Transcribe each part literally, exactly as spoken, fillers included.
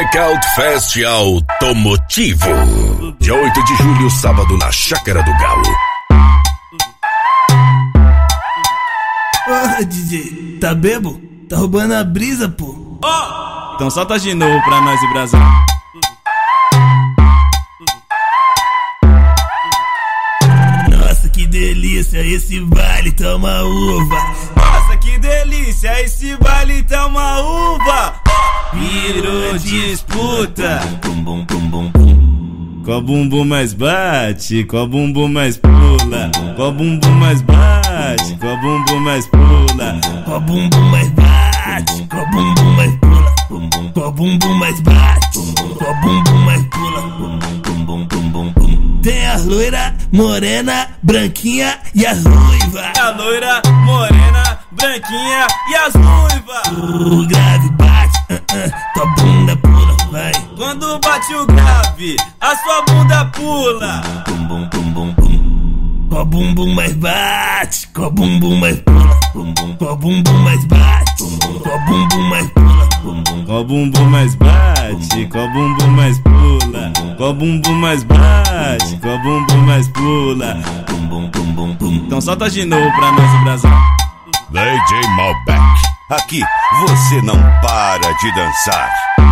Blackout Fest Automotivo. Dia oito de julho, sábado, na Chácara do Galo. Ô, D J, tá bebo? Tá roubando a brisa, pô. Oh! Então solta de novo pra nós e Brasil. Nossa, que delícia, esse baile toma uva. Nossa, que delícia, esse baile toma uva. Virou disputa. Bum, bum, bum, bum, bum. Qual bumbum mais bate, qual bumbum mais pula, qual bumbum mais bate, qual bumbum mais pula, qual bumbum mais bate, qual bumbum mais pula, qual bumbum mais bate, qual bumbum mais pula. Tem a loira, morena, branquinha e as ruivas. A loira, morena, branquinha e as ruivas. O grave bate, uh, uh, tua bunda pula, vai. Quando bate o grave, a sua bunda pula. Qual bumbum mais bate, qual bumbum mais pula, qual bumbum mais bate, qual bumbum mais pula. Qual bumbum mais bate, qual bumbum mais pula, qual bumbum mais bate, qual bumbum mais pula. Então solta de novo pra nós o Brasil. D J Malbec, aqui você não para de dançar.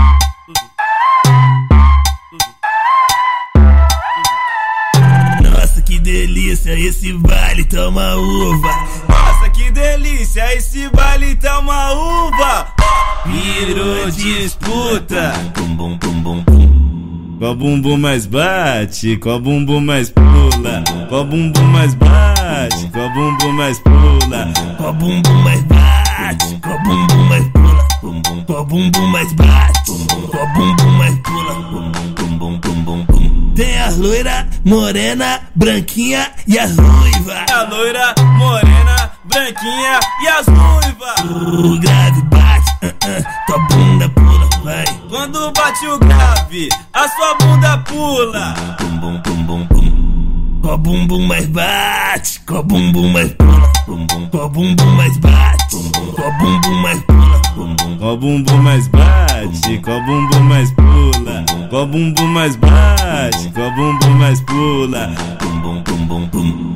Nossa, que delícia, esse baile toma uva. Nossa, que delícia, esse baile toma uva. Virou disputa. Qual bumbum mais bate, qual bumbum mais pula, qual bumbum mais bate, qual bumbum mais pula, qual bumbum mais bate, qual bumbum mais pula, qual bumbum mais bate, qual bumbum mais pula. Tem a loira, morena, branquinha e as ruivas. A loira, morena, branquinha e as ruivas. O grave bate, uh, uh, tua bunda pula, vai. Quando bate o grave, a sua bunda pula. Qual bumbum mais bate, qual bumbum mais pula, qual bumbum mais bate, qual bumbum mais pula. Qual bumbum mais bate, qual bumbum mais pula, qual bumbum mais bate, qual bumbum mais pula.